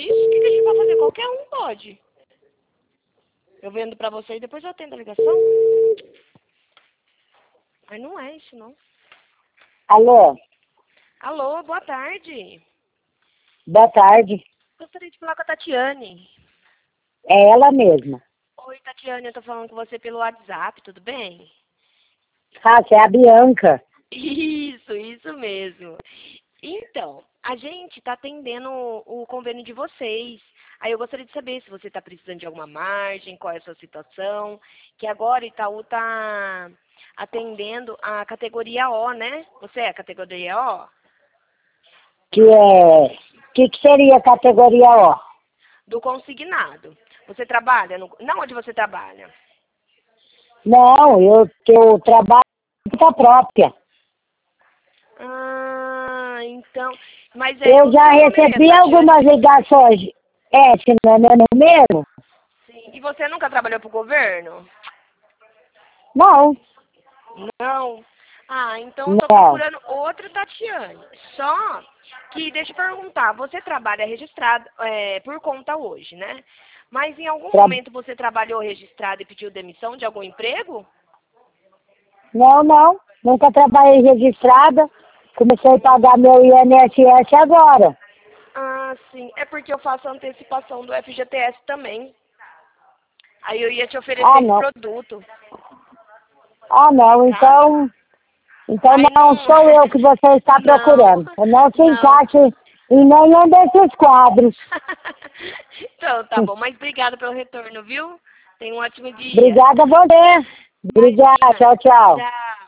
isso? O que a gente pode fazer? Qualquer um pode. Eu vendo pra você e depois eu atendo a ligação. Mas não é isso, não. Alô? Alô, boa tarde. Boa tarde. Gostaria de falar com a Tatiane. É ela mesma. Oi, Tatiane, eu tô falando com você pelo WhatsApp, tudo bem? Ah, você é a Bianca. Isso mesmo. Então, a gente está atendendo o convênio de vocês. Aí eu gostaria de saber se você está precisando de alguma margem, qual é a sua situação, que agora Itaú está atendendo a categoria O, né? Você é a categoria O? Que seria a categoria O? Do consignado. Você trabalha? Não, onde você trabalha? Não, eu trabalho por conta própria. Ah, então. Mas Eu já seu nome é recebi Tatiane? algumas ligações. É, se não é meu nome mesmo? Sim. E você nunca trabalhou para o governo? Não, Não. Ah, então eu tô não. procurando outra Tatiane. Só que, deixa eu perguntar, você trabalha registrado por conta hoje, né? Mas em algum Tra- momento você trabalhou registrado e pediu demissão de algum emprego? Não. Nunca trabalhei registrada. Comecei a pagar meu INSS agora. Ah, sim. É porque eu faço antecipação do FGTS também. Aí eu ia te oferecer Ah, esse não. produto, Ah, não. tá? Então Aí não não. sou eu que você está Não, procurando. Eu não se não. encaixe em nenhum desses quadros. Então, tá bom. Mas obrigada pelo retorno, viu? Tenha um ótimo dia. Obrigada a você. Obrigada. Imagina. Tchau, tchau. Tchau.